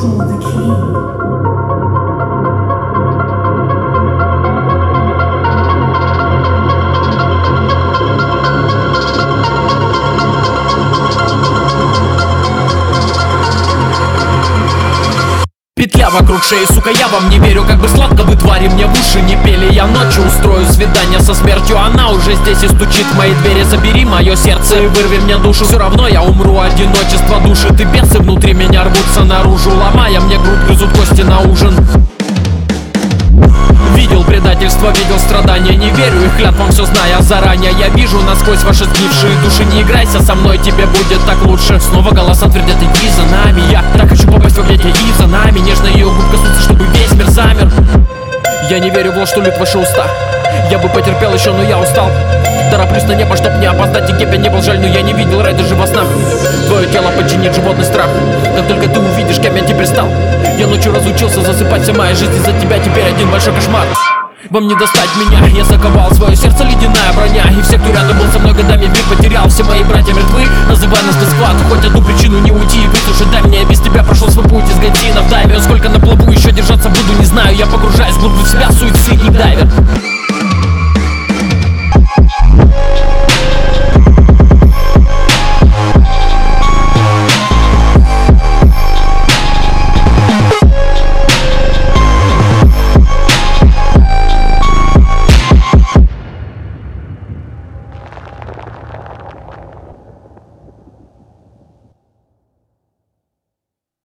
pull the key. Петля вокруг шеи, сука, я вам не верю. Как бы сладко вы, твари, мне в уши не пели. Я ночью устрою свидание со смертью. Она уже здесь и стучит в мои двери. Забери мое сердце и вырви мне душу. Все равно я умру, одиночество душит. И бесы внутри меня рвутся наружу. Ломая мне грудь, грызут кости на ужин. Видел предательство, видел страдания. Не верю их клятвам, все зная заранее. Я вижу насквозь ваши сгнившие души. Не играйся со мной, тебе будет так лучше. Снова голоса твердят: иди за нами. Я так хочу попасть в объятия и за нами. Нежно ее губ коснуться, чтобы весь мир замер. Я не верю в ложь, что льют ваши уста. Я бы потерпел еще, но я устал. Тороплюсь на небо, чтоб не опоздать. И кем я не был жаль, но я не видел рай даже во снах. Твое тело подчинит животный страх. Как только ты увидишь, кем я теперь стал. Я ночью разучился засыпать, вся моя жизнь из-за тебя теперь один большой кошмар. Вам не достать меня, я заковал свое сердце ледяная броня. И все, кто рядом был со мной годами, мир потерял. Все мои братья мертвы, называй нас дисквад. Хоть одну причину не уйти и выслушай, дай мне. Я без тебя прошел свой путь из Гатина в дайве. Сколько на плаву еще держаться буду, не знаю. Я погружаюсь глубже в себя, суицидник дайвер.